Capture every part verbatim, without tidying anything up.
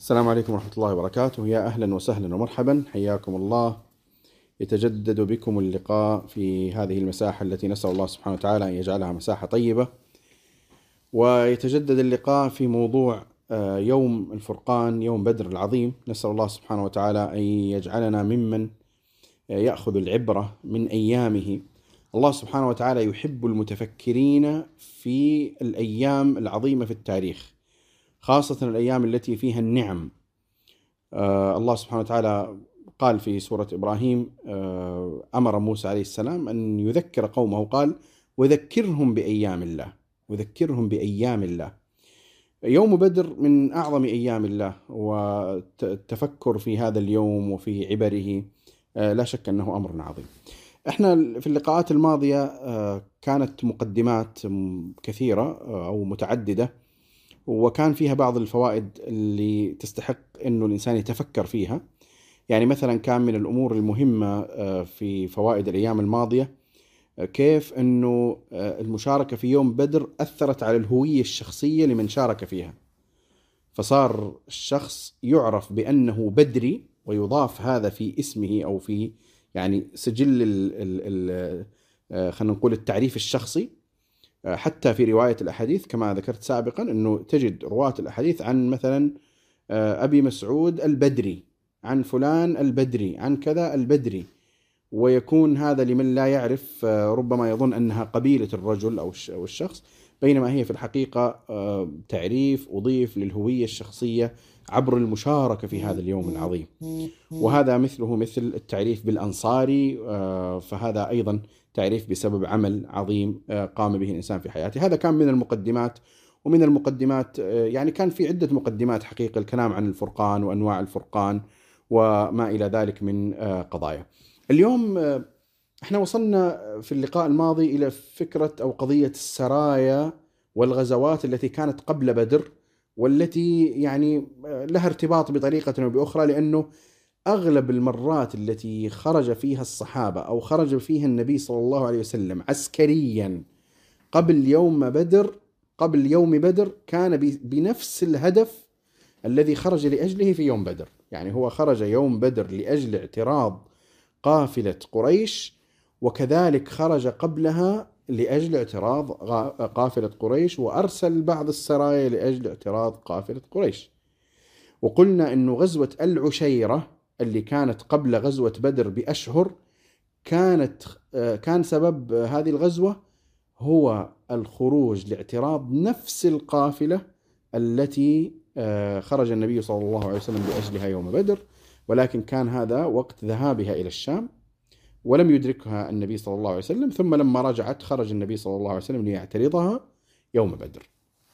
السلام عليكم ورحمة الله وبركاته. يا أهلا وسهلا ومرحبا، حياكم الله. يتجدد بكم اللقاء في هذه المساحة التي نسأل الله سبحانه وتعالى أن يجعلها مساحة طيبة، ويتجدد اللقاء في موضوع يوم الفرقان، يوم بدر العظيم. نسأل الله سبحانه وتعالى أن يجعلنا ممن يأخذ العبرة من أيامه. الله سبحانه وتعالى يحب المتفكرين في الأيام العظيمة في التاريخ، خاصة الأيام التي فيها النعم. آه الله سبحانه وتعالى قال في سورة إبراهيم، آه أمر موسى عليه السلام أن يذكر قومه، قال وذكرهم بأيام الله، وذكرهم بأيام الله. يوم بدر من أعظم أيام الله، والتفكر في هذا اليوم وفي عبره آه لا شك أنه أمر عظيم. احنا في اللقاءات الماضية آه كانت مقدمات كثيرة آه أو متعددة، وكان فيها بعض الفوائد اللي تستحق أنه الإنسان يتفكر فيها. يعني مثلا كان من الأمور المهمة في فوائد الأيام الماضية كيف أنه المشاركة في يوم بدر أثرت على الهوية الشخصية لمن شارك فيها، فصار الشخص يعرف بأنه بدري، ويضاف هذا في اسمه أو في يعني سجل ال ال ال خلينا نقول التعريف الشخصي. حتى في رواية الأحاديث كما ذكرت سابقا أنه تجد رواة الأحاديث عن مثلا أبي مسعود البدري، عن فلان البدري، عن كذا البدري، ويكون هذا لمن لا يعرف ربما يظن أنها قبيلة الرجل أو الشخص، بينما هي في الحقيقة تعريف أضيف للهوية الشخصية عبر المشاركة في هذا اليوم العظيم. وهذا مثله مثل التعريف بالأنصاري، فهذا أيضا تعريف بسبب عمل عظيم قام به الإنسان في حياته. هذا كان من المقدمات. ومن المقدمات يعني كان في عدة مقدمات حقيقة، الكلام عن الفرقان وأنواع الفرقان وما إلى ذلك من قضايا. اليوم احنا وصلنا في اللقاء الماضي إلى فكرة أو قضية السرايا والغزوات التي كانت قبل بدر، والتي يعني لها ارتباط بطريقة أو بأخرى، لأنه أغلب المرات التي خرج فيها الصحابة أو خرج فيها النبي صلى الله عليه وسلم عسكريا قبل يوم بدر قبل يوم بدر كان بنفس الهدف الذي خرج لأجله في يوم بدر. يعني هو خرج يوم بدر لأجل اعتراض قافلة قريش، وكذلك خرج قبلها لأجل اعتراض قافلة قريش، وأرسل بعض السرايا لأجل اعتراض قافلة قريش. وقلنا أنه غزوة العشيرة اللي كانت قبل غزوة بدر بأشهر كانت كان سبب هذه الغزوة هو الخروج لاعتراض نفس القافلة التي خرج النبي صلى الله عليه وسلم لأجلها يوم بدر، ولكن كان هذا وقت ذهابها إلى الشام ولم يدركها النبي صلى الله عليه وسلم، ثم لما رجعت خرج النبي صلى الله عليه وسلم ليعترضها يوم بدر.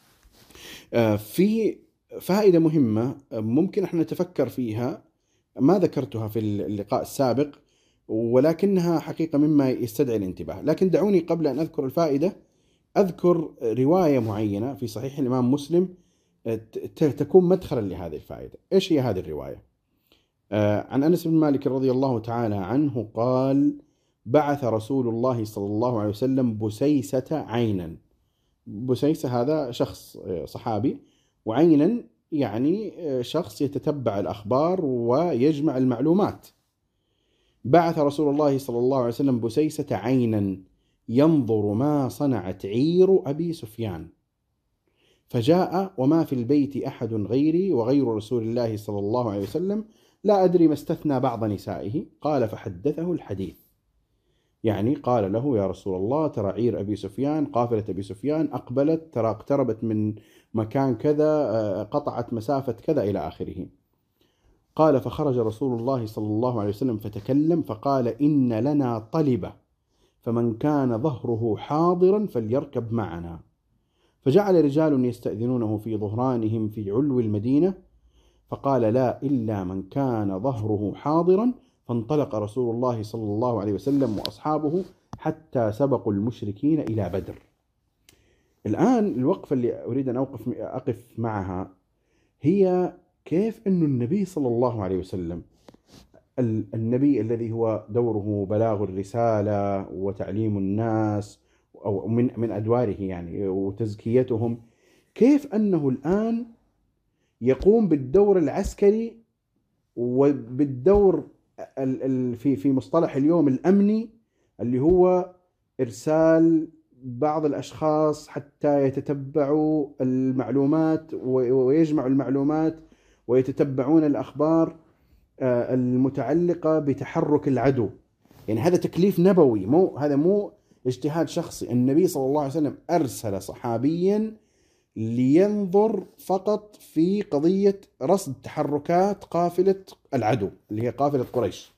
في فائدة مهمة ممكن احنا نتفكر فيها، ما ذكرتها في اللقاء السابق ولكنها حقيقة مما يستدعي الانتباه. لكن دعوني قبل أن أذكر الفائدة أذكر رواية معينة في صحيح الإمام مسلم تكون مدخلا لهذه الفائدة. إيش هي هذه الرواية؟ عن أنس بن مالك رضي الله تعالى عنه قال: بعث رسول الله صلى الله عليه وسلم بسيسة عينا. بسيسة هذا شخص صحابي، وعينا يعني شخص يتتبع الأخبار ويجمع المعلومات. بعث رسول الله صلى الله عليه وسلم بسيسة عينا ينظر ما صنعت عير أبي سفيان، فجاء وما في البيت أحد غيري وغير رسول الله صلى الله عليه وسلم، لا أدري ما استثنى بعض نسائه. قال فحدثه الحديث، يعني قال له: يا رسول الله، ترى عير أبي سفيان، قافلة أبي سفيان أقبلت، ترى اقتربت من مكان كذا، قطعت مسافة كذا إلى آخره. قال فخرج رسول الله صلى الله عليه وسلم فتكلم فقال: إن لنا طلبة، فمن كان ظهره حاضرا فليركب معنا. فجعل رجال يستأذنونه في ظهرانهم في علو المدينة، فقال: لا إلا من كان ظهره حاضرا. فانطلق رسول الله صلى الله عليه وسلم وأصحابه حتى سبقوا المشركين إلى بدر. الآن الوقفة اللي أريد أن أوقف أقف معها هي كيف أن النبي صلى الله عليه وسلم، النبي الذي هو دوره بلاغ الرسالة وتعليم الناس أو من من أدواره يعني وتزكيتهم، كيف أنه الآن يقوم بالدور العسكري وبالدور في في مصطلح اليوم الأمني، اللي هو إرسال بعض الأشخاص حتى يتتبعوا المعلومات ويجمعوا المعلومات ويتتبعون الأخبار المتعلقة بتحرك العدو. يعني هذا تكليف نبوي، مو هذا مو اجتهاد شخصي. النبي صلى الله عليه وسلم أرسل صحابيا لينظر فقط في قضية رصد تحركات قافلة العدو اللي هي قافلة قريش.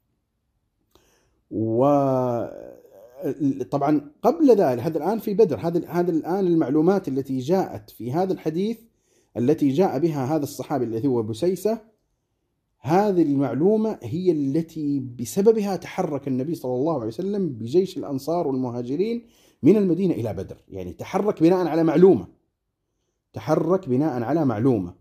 وطبعا قبل ذلك، هذا الآن في بدر، هذا هذا الآن المعلومات التي جاءت في هذا الحديث التي جاء بها هذا الصحابي الذي هو بسيسة، هذه المعلومة هي التي بسببها تحرك النبي صلى الله عليه وسلم بجيش الأنصار والمهاجرين من المدينة إلى بدر. يعني تحرك بناء على معلومة، تحرك بناء على معلومة.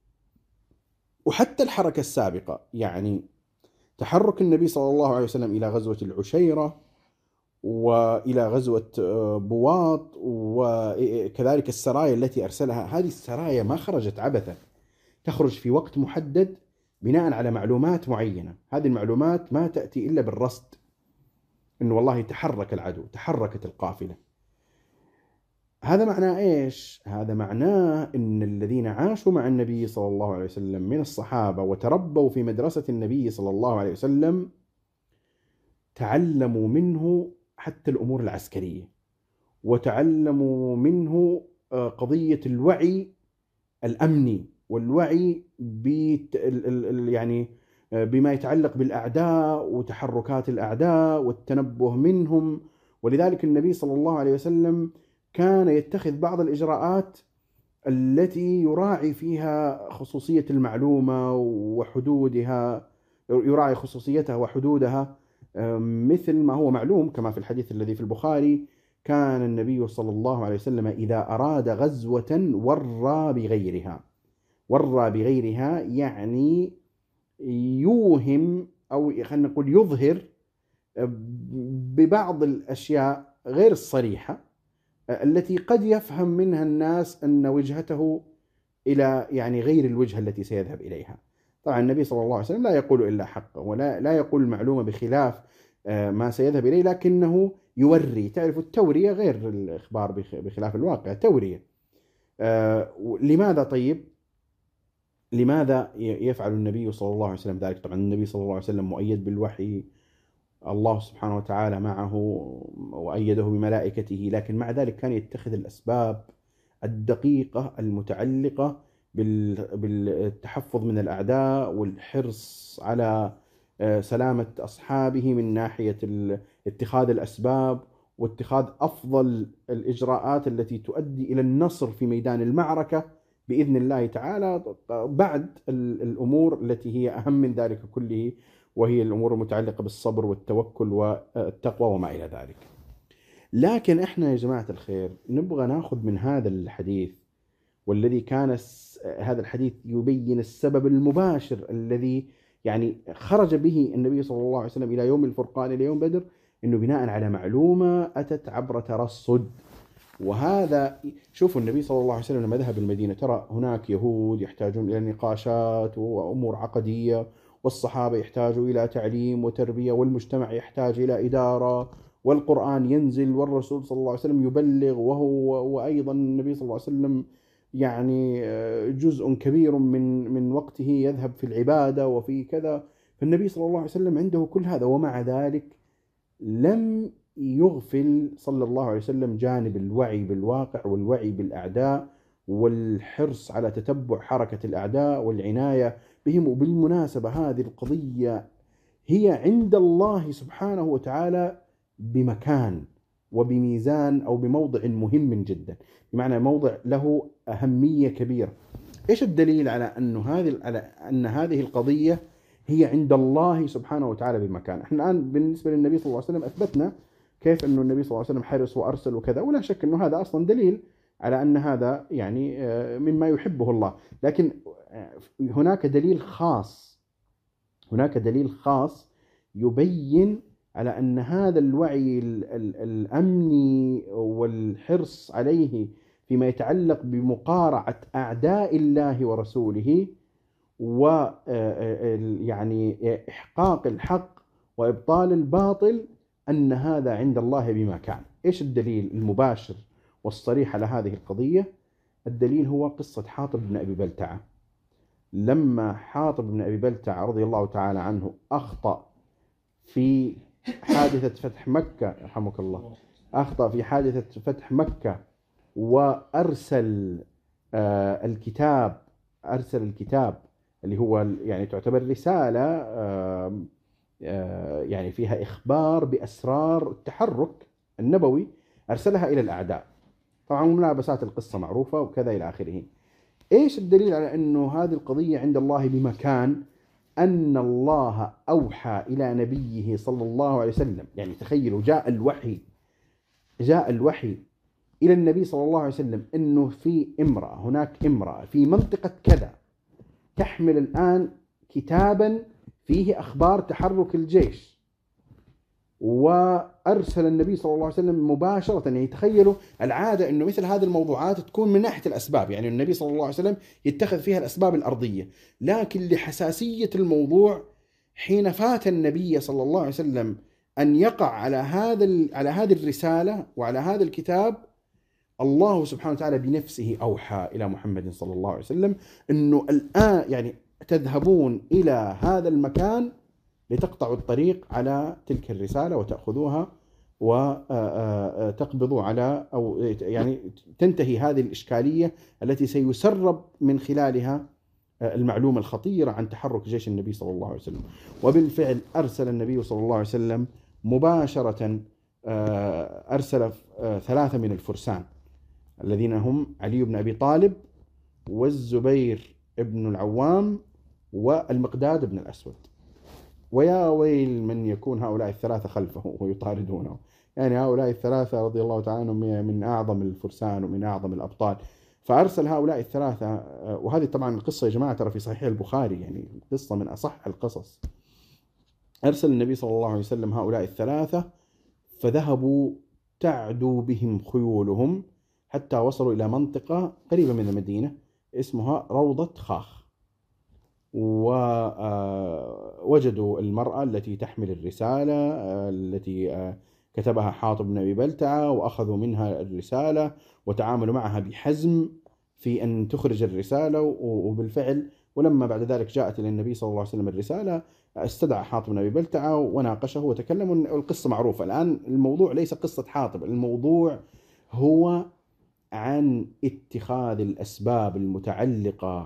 وحتى الحركة السابقة، يعني تحرك النبي صلى الله عليه وسلم إلى غزوة العشيرة وإلى غزوة بواط وكذلك السرايا التي أرسلها، هذه السرايا ما خرجت عبثا، تخرج في وقت محدد بناء على معلومات معينة. هذه المعلومات ما تأتي إلا بالرصد، إنه والله تحرك العدو، تحركت القافلة. هذا معناه إيش؟ هذا معناه إن الذين عاشوا مع النبي صلى الله عليه وسلم من الصحابة وتربوا في مدرسة النبي صلى الله عليه وسلم تعلموا منه حتى الأمور العسكرية، وتعلموا منه قضية الوعي الأمني والوعي يعني بما يتعلق بالأعداء وتحركات الأعداء والتنبه منهم. ولذلك النبي صلى الله عليه وسلم كان يتخذ بعض الإجراءات التي يراعي فيها خصوصية المعلومة وحدودها، يراعي خصوصيتها وحدودها، مثل ما هو معلوم كما في الحديث الذي في البخاري: كان النبي صلى الله عليه وسلم إذا أراد غزوة ورى بغيرها. ورى بغيرها يعني يوهم، أو خلينا نقول يظهر ببعض الأشياء غير الصريحة التي قد يفهم منها الناس أن وجهته إلى يعني غير الوجهة التي سيذهب إليها. طبعا النبي صلى الله عليه وسلم لا يقول إلا حقا، ولا لا يقول المعلومة بخلاف ما سيذهب إليه، لكنه يوري. تعرف التورية غير الإخبار بخلاف الواقع، تورية. لماذا طيب؟ لماذا يفعل النبي صلى الله عليه وسلم ذلك؟ طبعا النبي صلى الله عليه وسلم مؤيد بالوحي، الله سبحانه وتعالى معه وأيده بملائكته، لكن مع ذلك كان يتخذ الأسباب الدقيقة المتعلقة بالتحفظ من الأعداء والحرص على سلامة أصحابه من ناحية اتخاذ الأسباب واتخاذ أفضل الإجراءات التي تؤدي إلى النصر في ميدان المعركة بإذن الله تعالى، بعد الأمور التي هي أهم من ذلك كله، وهي الأمور المتعلقة بالصبر والتوكل والتقوى وما إلى ذلك. لكن إحنا يا جماعة الخير نبغى ناخذ من هذا الحديث، والذي كان هذا الحديث يبين السبب المباشر الذي يعني خرج به النبي صلى الله عليه وسلم إلى يوم الفرقان إلى يوم بدر، إنه بناء على معلومة أتت عبر ترصد. وهذا شوفوا النبي صلى الله عليه وسلم لما ذهب المدينة ترى هناك يهود يحتاجون إلى نقاشات وأمور عقدية، والصحابة يحتاجوا إلى تعليم وتربية، والمجتمع يحتاج إلى إدارة، والقرآن ينزل، والرسول صلى الله عليه وسلم يبلغ، وهو وأيضا النبي صلى الله عليه وسلم يعني جزء كبير من من وقته يذهب في العبادة وفي كذا. فالنبي صلى الله عليه وسلم عنده كل هذا، ومع ذلك لم يغفل صلى الله عليه وسلم جانب الوعي بالواقع والوعي بالأعداء والحرص على تتبع حركة الأعداء والعناية بهم. وبالمناسبة هذه القضية هي عند الله سبحانه وتعالى بمكان وبميزان أو بموضع مهم جدا، بمعنى موضع له أهمية كبيرة. إيش الدليل على أن هذه على أن هذه القضية هي عند الله سبحانه وتعالى بمكان؟ احنا الآن بالنسبة للنبي صلى الله عليه وسلم أثبتنا كيف أنه النبي صلى الله عليه وسلم حرص وأرسل وكذا، ولا شك أنه هذا أصلا دليل على أن هذا يعني مما يحبه الله. لكن هناك دليل خاص، هناك دليل خاص يبين على أن هذا الوعي الأمني والحرص عليه فيما يتعلق بمقارعة أعداء الله ورسوله، و يعني إحقاق الحق وإبطال الباطل، أن هذا عند الله بما كان. إيش الدليل المباشر والصريح على هذه القضية؟ الدليل هو قصة حاطب بن أبي بلتعة. لما حاطب بن أبي بلتعة رضي الله تعالى عنه أخطأ في حادثة فتح مكة، رحمك الله، أخطأ في حادثة فتح مكة وأرسل آه الكتاب أرسل الكتاب اللي هو يعني تعتبر رسالة آه آه يعني فيها إخبار بأسرار التحرك النبوي، أرسلها إلى الأعداء. طبعا ملابسات القصة معروفة وكذا إلى آخره. إيش الدليل على أنه هذه القضية عند الله بمكان؟ أن الله أوحى إلى نبيه صلى الله عليه وسلم. يعني تخيلوا، جاء الوحي جاء الوحي إلى النبي صلى الله عليه وسلم أنه في امرأة، هناك امرأة في منطقة كذا تحمل الآن كتابا فيه أخبار تحرك الجيش، وأرسل النبي صلى الله عليه وسلم مباشرة. يعني تخيلوا العادة أنه مثل هذه الموضوعات تكون من ناحية الأسباب، يعني النبي صلى الله عليه وسلم يتخذ فيها الأسباب الأرضية، لكن لحساسية الموضوع حين فات النبي صلى الله عليه وسلم أن يقع على هذا على هذه الرسالة وعلى هذا الكتاب، الله سبحانه وتعالى بنفسه أوحى إلى محمد صلى الله عليه وسلم أنه الآن يعني تذهبون إلى هذا المكان لتقطعوا الطريق على تلك الرسالة وتأخذوها وتقبضوا على، أو يعني تنتهي هذه الإشكالية التي سيسرب من خلالها المعلومة الخطيرة عن تحرك جيش النبي صلى الله عليه وسلم. وبالفعل أرسل النبي صلى الله عليه وسلم مباشرة، أرسل ثلاثة من الفرسان الذين هم علي بن أبي طالب والزبير بن العوام والمقداد بن الأسود. ويا ويل من يكون هؤلاء الثلاثة خلفه ويطاردونه. يعني هؤلاء الثلاثة رضي الله تعالى عنهم من أعظم الفرسان ومن أعظم الأبطال. فأرسل هؤلاء الثلاثة، وهذه طبعا القصة يا جماعة ترى في صحيح البخاري، يعني قصة من أصح القصص. أرسل النبي صلى الله عليه وسلم هؤلاء الثلاثة، فذهبوا تعدو بهم خيولهم حتى وصلوا إلى منطقة قريبة من المدينة اسمها روضة خاخ، ووجدوا المرأة التي تحمل الرسالة التي كتبها حاطب بن أبي بلتعة، وأخذوا منها الرسالة وتعاملوا معها بحزم في أن تخرج الرسالة. وبالفعل ولما بعد ذلك جاءت إلى النبي صلى الله عليه وسلم الرسالة، استدعى حاطب بن أبي بلتعة وناقشه وتكلموا. القصة معروفة الآن. الموضوع ليس قصة حاطب، الموضوع هو عن اتخاذ الأسباب المتعلقة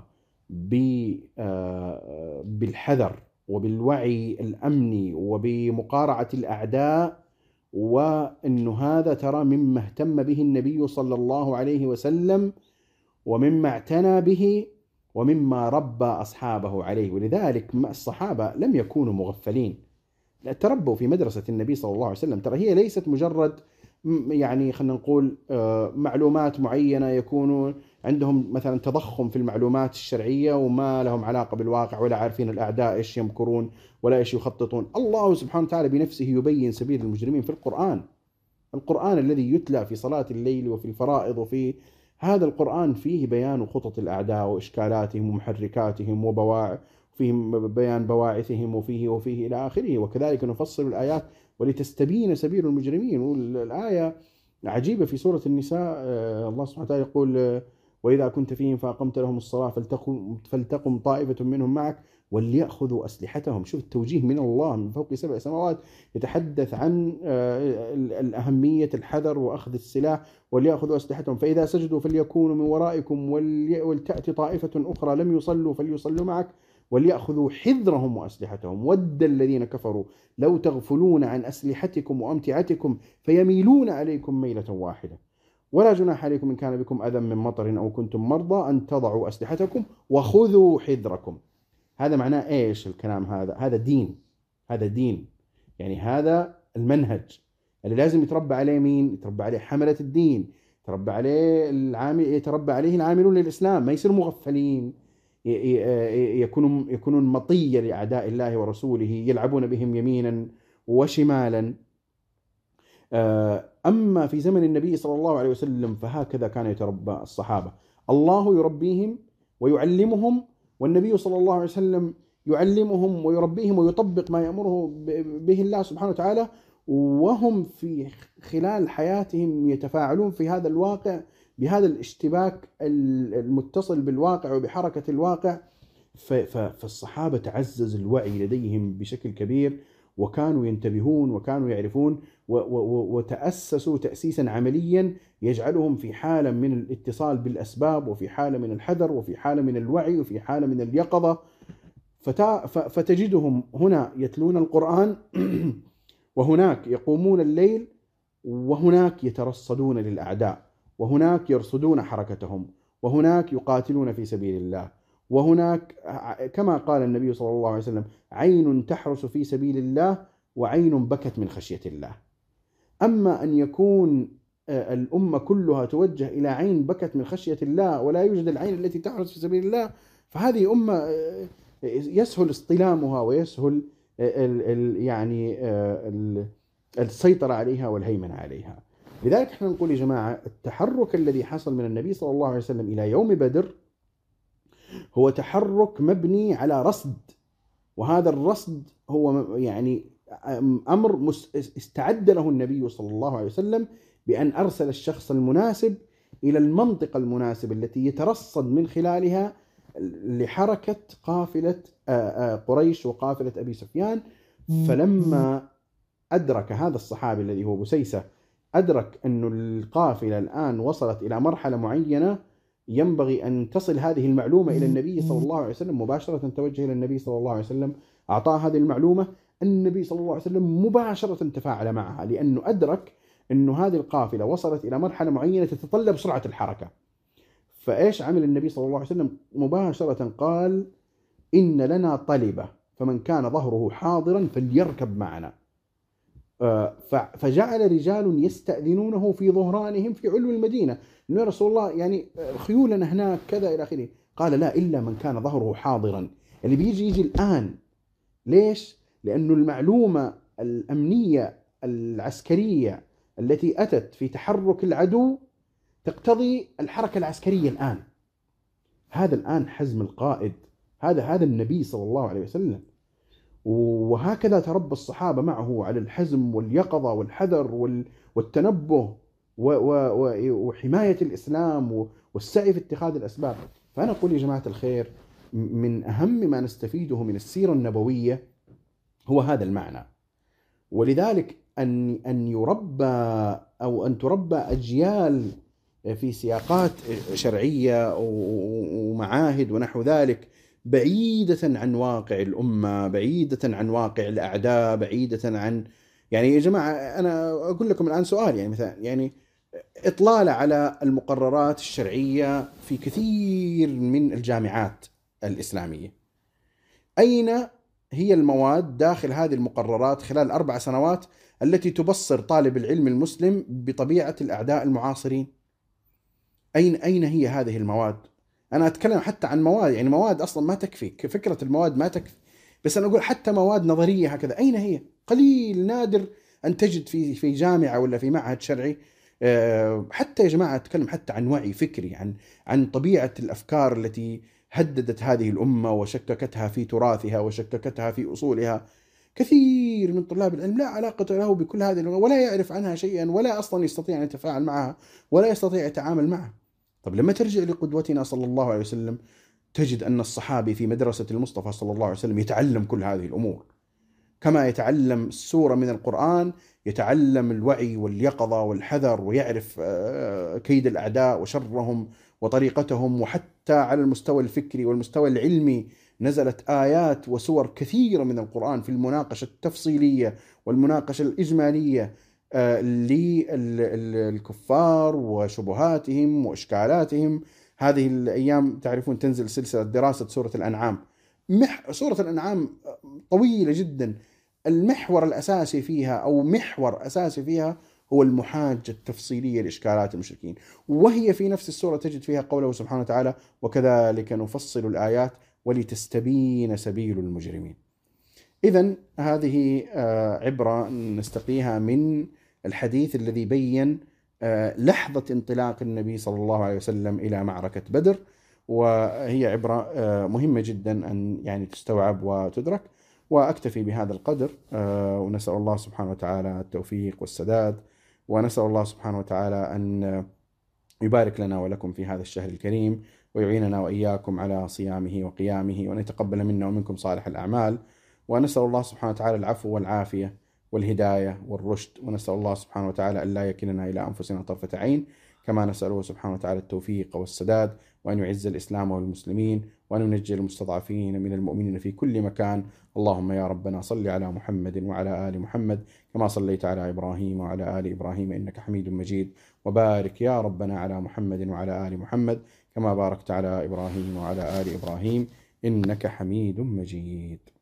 بالحذر وبالوعي الأمني وبمقارعة الأعداء، وأن هذا ترى مما اهتم به النبي صلى الله عليه وسلم ومما اعتنى به ومما ربى أصحابه عليه. ولذلك الصحابة لم يكونوا مغفلين، تربوا في مدرسة النبي صلى الله عليه وسلم. ترى هي ليست مجرد يعني خلينا نقول معلومات معينة يكونوا عندهم مثلا تضخم في المعلومات الشرعية وما لهم علاقة بالواقع، ولا عارفين الأعداء إيش يمكرون ولا إيش يخططون. الله سبحانه وتعالى بنفسه يبين سبيل المجرمين في القرآن. القرآن الذي يتلى في صلاة الليل وفي الفرائض، وفي هذا القرآن فيه بيان خطط الأعداء وإشكالاتهم ومحركاتهم وبواع فيه بيان بواعثهم وفيه وفيه إلى آخره. وكذلك نفصل الآيات ولتستبين سبيل المجرمين. والآية عجيبة في سورة النساء، الله سبحانه وتعالى يقول: وإذا كنت فيهم فأقمت لهم الصلاة فلتقم, فلتقم طائفة منهم معك وليأخذوا أسلحتهم. شوف التوجيه من الله من فوق سبع سماوات، يتحدث عن الأهمية الحذر وأخذ السلاح. وليأخذوا أسلحتهم فإذا سجدوا فليكونوا من ورائكم ولتأتي طائفة أخرى لم يصلوا فليصلوا معك وليأخذوا حذرهم وأسلحتهم ود الذين كفروا لو تغفلون عن أسلحتكم وأمتعتكم فيميلون عليكم ميلة واحدة ولا جناح عليكم إن كان بكم أذى من مطر أو كنتم مرضى أن تضعوا أسلحتكم وخذوا حذركم. هذا معناه إيش الكلام هذا؟ هذا دين، هذا دين، يعني هذا المنهج اللي لازم يتربى عليه مين؟ يتربى عليه حملة الدين، يتربى عليه العامل، يتربى عليه العاملون للإسلام، ما يصيروا مغفلين يكونون يكونون مطية لأعداء الله ورسوله يلعبون بهم يمينا وشمالا. أما في زمن النبي صلى الله عليه وسلم فهكذا كان يتربى الصحابة، الله يربيهم ويعلمهم، والنبي صلى الله عليه وسلم يعلمهم ويربيهم ويطبق ما يأمره به الله سبحانه وتعالى، وهم في خلال حياتهم يتفاعلون في هذا الواقع بهذا الاشتباك المتصل بالواقع وبحركة الواقع. فالصحابة تعزز الوعي لديهم بشكل كبير، وكانوا ينتبهون وكانوا يعرفون وتأسسوا تأسيسا عمليا يجعلهم في حالة من الاتصال بالأسباب، وفي حالة من الحذر، وفي حالة من الوعي، وفي حالة من اليقظة. فتجدهم هنا يتلون القرآن وهناك يقومون الليل، وهناك يترصدون للأعداء، وهناك يرصدون حركتهم، وهناك يقاتلون في سبيل الله، وهناك كما قال النبي صلى الله عليه وسلم: عين تحرس في سبيل الله وعين بكت من خشية الله. أما أن يكون الأمة كلها توجه إلى عين بكت من خشية الله ولا يوجد العين التي تحرس في سبيل الله، فهذه أمة يسهل اصطلامها ويسهل يعني السيطرة عليها والهيمنة عليها. لذلك احنا نقول يا جماعة، التحرك الذي حصل من النبي صلى الله عليه وسلم إلى يوم بدر هو تحرك مبني على رصد، وهذا الرصد هو يعني أمر استعد له النبي صلى الله عليه وسلم بأن أرسل الشخص المناسب إلى المنطقة المناسبة التي يترصد من خلالها لحركة قافلة قريش وقافلة أبي سفيان. فلما أدرك هذا الصحابي الذي هو بسيسة، أدرك أن القافلة الآن وصلت إلى مرحلة معينة ينبغي أن تصل هذه المعلومة إلى النبي صلى الله عليه وسلم، مباشرة توجه إلى النبي صلى الله عليه وسلم، أعطاه هذه المعلومة. النبي صلى الله عليه وسلم مباشرة تفاعل معها، لأنه أدرك أن هذه القافلة وصلت إلى مرحلة معينة تتطلب سرعة الحركة. فإيش عمل النبي صلى الله عليه وسلم؟ مباشرة قال: إن لنا طلبة، فمن كان ظهره حاضرا فليركب معنا. فجعل رجال يستأذنونه في ظهرانهم في علو المدينة: إنه يا رسول الله يعني خيولنا هناك كذا إلى آخره. قال: لا، إلا من كان ظهره حاضرا، اللي بيجي يجي الآن. ليش؟ لأنه المعلومة الأمنية العسكرية التي أتت في تحرك العدو تقتضي الحركة العسكرية الآن. هذا الآن حزم القائد، هذا هذا النبي صلى الله عليه وسلم. وهكذا تربى الصحابة معه على الحزم واليقظة والحذر والتنبه وحماية الإسلام والسعي في اتخاذ الأسباب. فأنا أقول يا جماعة الخير، من أهم ما نستفيده من السيرة النبوية هو هذا المعنى. ولذلك أن أن يربى أو أن تربى أجيال في سياقات شرعية ومعاهد ونحو ذلك، بعيدة عن واقع الأمة، بعيدة عن واقع الأعداء، بعيدة عن يعني يا جماعة أنا أقول لكم الآن سؤال، يعني مثلا يعني إطلالة على المقررات الشرعية في كثير من الجامعات الإسلامية. أين هي المواد داخل هذه المقررات خلال أربع سنوات التي تبصر طالب العلم المسلم بطبيعة الأعداء المعاصرين؟ أين أين هي هذه المواد؟ أنا أتكلم حتى عن مواد، يعني مواد أصلا ما تكفي، فكرة المواد ما تكفي، بس أنا أقول حتى مواد نظرية هكذا أين هي؟ قليل نادر أن تجد في في جامعة ولا في معهد شرعي. حتى يا جماعة أتكلم حتى عن وعي فكري، عن عن طبيعة الأفكار التي هددت هذه الأمة وشككتها في تراثها وشككتها في أصولها. كثير من طلاب العلم لا علاقة له بكل هذه اللغة، ولا يعرف عنها شيئا، ولا أصلا يستطيع أن يتفاعل معها، ولا يستطيع يتعامل معها. طب لما ترجع لقدوتنا صلى الله عليه وسلم، تجد أن الصحابي في مدرسة المصطفى صلى الله عليه وسلم يتعلم كل هذه الأمور، كما يتعلم السورة من القرآن، يتعلم الوعي واليقظة والحذر، ويعرف كيد الأعداء وشرهم وطريقتهم. وحتى على المستوى الفكري والمستوى العلمي نزلت آيات وسور كثيرة من القرآن في المناقشة التفصيلية والمناقشة الإجمالية للكفار وشبهاتهم وإشكالاتهم. هذه الأيام تعرفون تنزل سلسلة دراسة سورة الأنعام. مح... سورة الأنعام طويلة جدا، المحور الأساسي فيها أو محور أساسي فيها هو المحاجة التفصيلية لإشكالات المشركين، وهي في نفس السورة تجد فيها قوله سبحانه وتعالى: وكذلك نفصل الآيات ولتستبين سبيل المجرمين. إذن هذه عبرة نستقيها من الحديث الذي بين لحظة انطلاق النبي صلى الله عليه وسلم إلى معركة بدر، وهي عبرة مهمة جدا أن يعني تستوعب وتدرك. وأكتفي بهذا القدر، ونسأل الله سبحانه وتعالى التوفيق والسداد، ونسأل الله سبحانه وتعالى أن يبارك لنا ولكم في هذا الشهر الكريم، ويعيننا وإياكم على صيامه وقيامه، وأن يتقبل منا ومنكم صالح الأعمال. ونسأل الله سبحانه وتعالى العفو والعافية والهداية والرشد، ونسأل الله سبحانه وتعالى أن لا يكلنا إلى أنفسنا طرفة عين، كما نسأله سبحانه وتعالى التوفيق والسداد، وأن يعز الإسلام والمسلمين، وأن ينجي المستضعفين من المؤمنين في كل مكان. اللهم يا ربنا صل على محمد وعلى آل محمد كما صليت على إبراهيم وعلى آل إبراهيم إنك حميد مجيد، وبارك يا ربنا على محمد وعلى آل محمد كما باركت على إبراهيم وعلى آل إبراهيم إنك حميد مجيد.